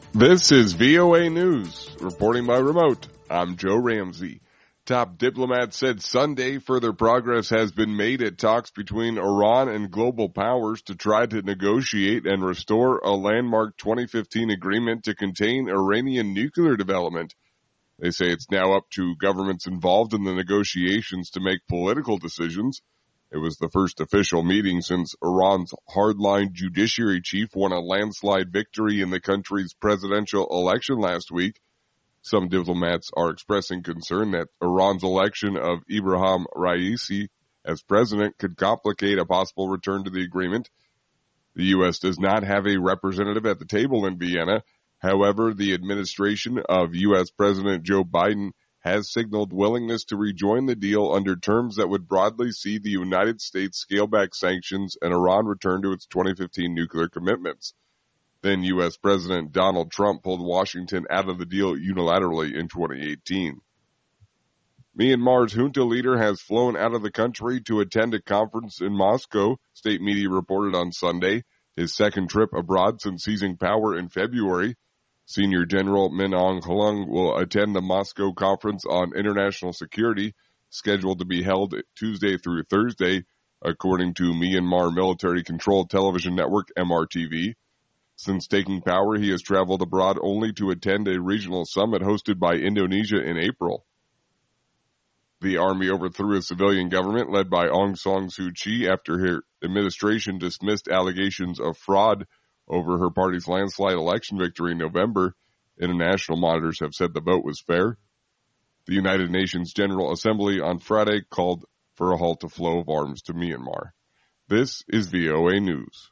This is VOA News. Reporting by remote, I'm Joe Ramsey. Top diplomats said Sunday further progress has been made at talks between Iran and global powers to try to negotiate and restore a landmark 2015 agreement to contain Iranian nuclear development. They say it's now up to governments involved in the negotiations to make political decisions. It was the first official meeting since Iran's hardline judiciary chief won a landslide victory in the country's presidential election last week. Some diplomats are expressing concern that Iran's election of Ebrahim Raisi as president could complicate a possible return to the agreement. The U.S. does not have a representative at the table in Vienna. However, the administration of U.S. President Joe Biden has signaled willingness to rejoin the deal under terms that would broadly see the United States scale back sanctions and Iran return to its 2015 nuclear commitments. Then U.S. President Donald Trump pulled Washington out of the deal unilaterally in 2018. Myanmar's junta leader has flown out of the country to attend a conference in Moscow, state media reported on Sunday, his second trip abroad since seizing power in February. Senior General Min Aung Hlaing will attend the Moscow Conference on International Security, scheduled to be held Tuesday through Thursday, according to Myanmar military-controlled television network MRTV. Since taking power, he has traveled abroad only to attend a regional summit hosted by Indonesia in April. The army overthrew a civilian government led by Aung San Suu Kyi after her administration dismissed allegations of fraud over her party's landslide election victory in November. International monitors have said the vote was fair. The United Nations General Assembly on Friday called for a halt to flow of arms to Myanmar. This is VOA News.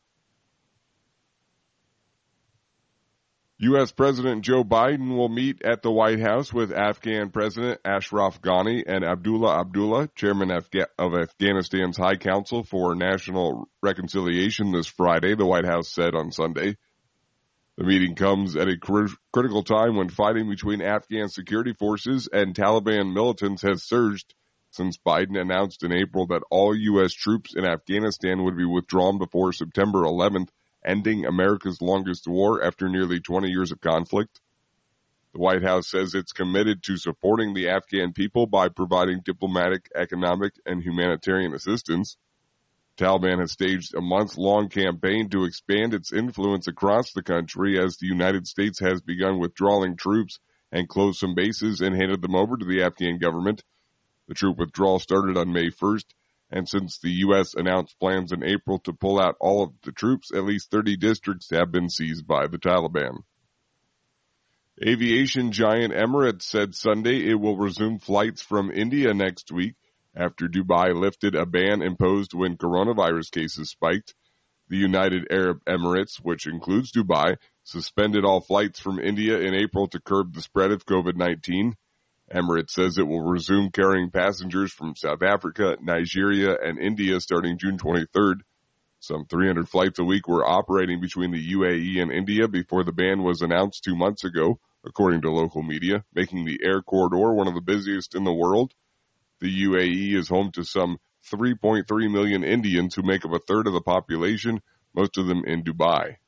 U.S. President Joe Biden will meet at the White House with Afghan President Ashraf Ghani and Abdullah Abdullah, chairman of Afghanistan's High Council for National Reconciliation, this Friday, the White House said on Sunday. The meeting comes at a critical time when fighting between Afghan security forces and Taliban militants has surged since Biden announced in April that all U.S. troops in Afghanistan would be withdrawn before September 11th, ending America's longest war after nearly 20 years of conflict. The White House says it's committed to supporting the Afghan people by providing diplomatic, economic, and humanitarian assistance. Taliban has staged a month-long campaign to expand its influence across the country as the United States has begun withdrawing troops and closed some bases and handed them over to the Afghan government. The troop withdrawal started on May 1st. And since the U.S. announced plans in April to pull out all of the troops, at least 30 districts have been seized by the Taliban. Aviation giant Emirates said Sunday it will resume flights from India next week after Dubai lifted a ban imposed when coronavirus cases spiked. The United Arab Emirates, which includes Dubai, suspended all flights from India in April to curb the spread of COVID-19. Emirates says it will resume carrying passengers from South Africa, Nigeria, and India starting June 23rd. Some 300 flights a week were operating between the UAE and India before the ban was announced 2 months ago, according to local media, making the air corridor one of the busiest in the world. The UAE is home to some 3.3 million Indians who make up a third of the population, most of them in Dubai.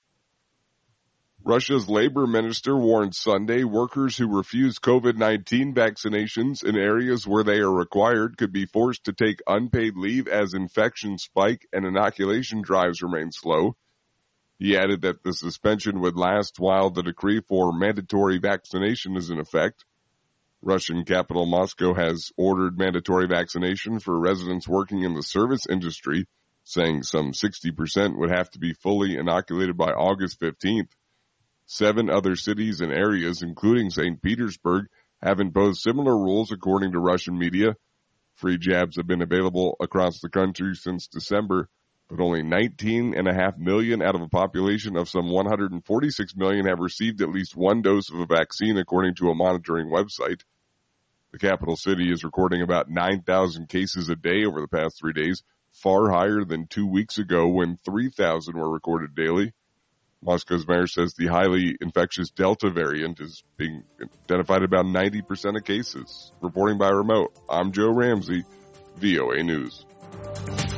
Russia's labor minister warned Sunday workers who refuse COVID-19 vaccinations in areas where they are required could be forced to take unpaid leave as infections spike and inoculation drives remain slow. He added that the suspension would last while the decree for mandatory vaccination is in effect. Russian capital Moscow has ordered mandatory vaccination for residents working in the service industry, saying some 60% would have to be fully inoculated by August 15th. 7 other cities and areas, including St. Petersburg, have imposed similar rules, according to Russian media. Free jabs have been available across the country since December, but only 19.5 million out of a population of some 146 million have received at least one dose of a vaccine, according to a monitoring website. The capital city is recording about 9,000 cases a day over the past 3 days, far higher than 2 weeks ago when 3,000 were recorded daily. Moscow's mayor says the highly infectious Delta variant is being identified in about 90% of cases. Reporting by remote, I'm Joe Ramsey, VOA News.